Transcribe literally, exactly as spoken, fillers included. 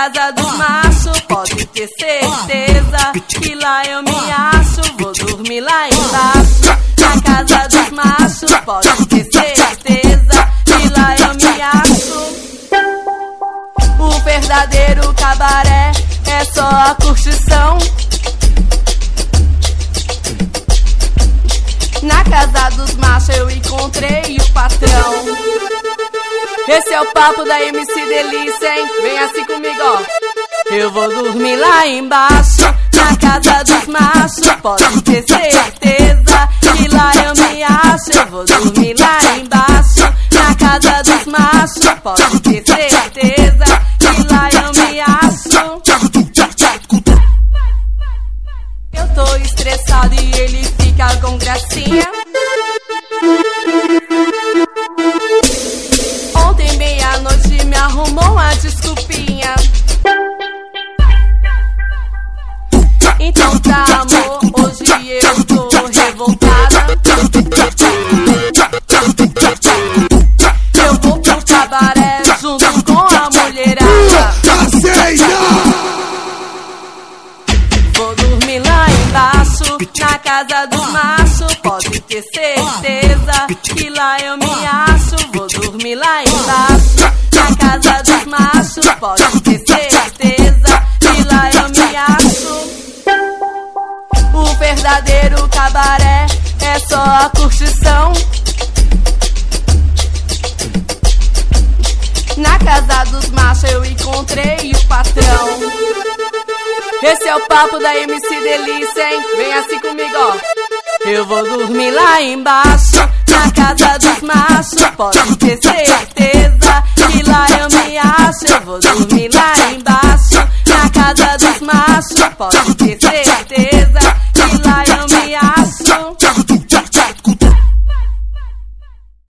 casa dos machos, pode ter certeza que lá eu me acho, vou dormir lá embaixo. Na casa dos machos, pode ter certeza que lá eu me acho. O verdadeiro cabaré é só a curtição. Na casa dos machos eu encontrei o patrão. Esse é o papo da M C Delícia, hein? Vem assim comigo, ó. Eu vou dormir lá embaixo, na casa dos machos, pode ter certeza que lá eu me acho. Eu vou dormir lá embaixo, na casa dos machos, pode ter certeza que lá eu me acho. Eu tô estressado e ele fica com gracinha. Ontem meia-noite me arrumou uma desculpinha. Então tá, amor, hoje eu tô revoltada. Eu vou pro cabaré junto com a mulherada. Vou dormir lá embaixo, na casa dos machos, pode ter certeza que lá eu me acho. Vou dormir lá embaixo, na casa dos machos, pode ter certeza que lá eu me acho. O verdadeiro cabaré é só a curtição. Na casa dos machos eu encontrei o patrão. Esse é o papo da M C Delícia, hein? Vem assim comigo, ó. Eu vou dormir lá embaixo, na casa dos machos, pode ter certeza que lá eu me acho. Eu vou dormir lá embaixo, na casa dos machos, pode ter certeza